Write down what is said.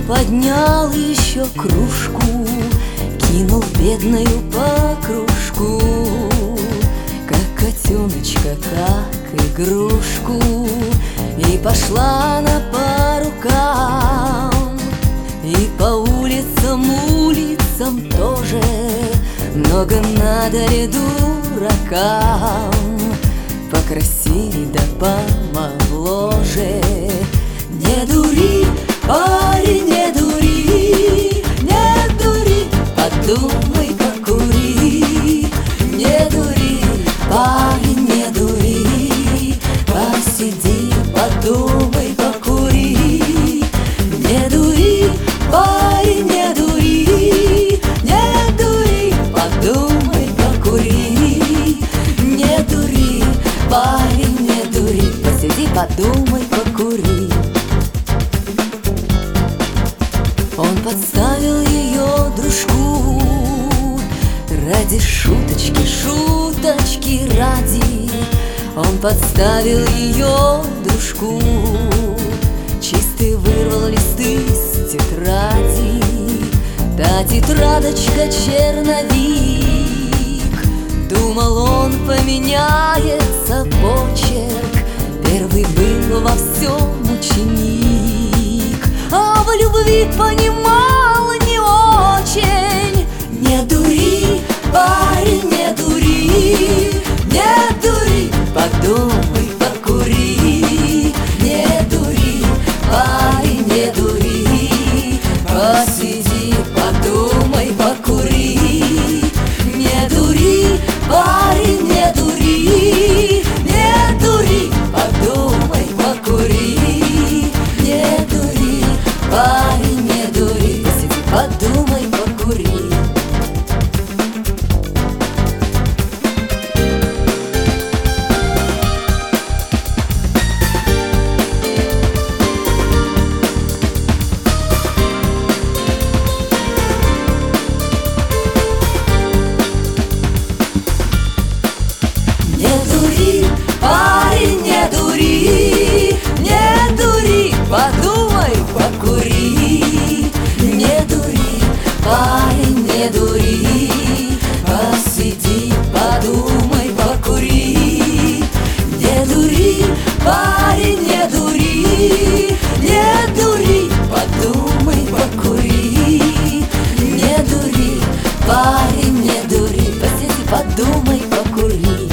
поднял еще кружку, кинул бедную по кружку, как котеночка, как игрушку. И пошла она по рукам, и по улицам, улицам тоже. Много надо дуракам, покрасили да помоложе. Не дури, парень, не дури, не дури, подумай, покури. Не дури, парень, не дури, посиди, подумай, покури. Не дури, парень, не дури, не дури, подумай, покури. Не дури, парень, не дури, посиди, подумай, покури. Он подставил ее дружку ради шуточки, шуточки ради. Он подставил ее дружку, чистый вырвал листы с тетради. Та тетрадочка черновик, думал, он поменяется почерк. Первый был во всем ученик, а в любви понимал не очень. Не дури, парень, не дури, не дури, подумай, покури. Не дури, парень, не дури, посиди, подумай, покури. Не дури, парень, не дури, не дури, подумай, покури. Не дури, парень, не дури, посиди, подумай, покури. Парень, не дури, не дури, подумай, покури. Не дури, парень, не дури, посиди, подумай, покури. Не дури, парень, не дури, не дури, подумай, покури. Не дури, парень, не дури, посиди, подумай, покури.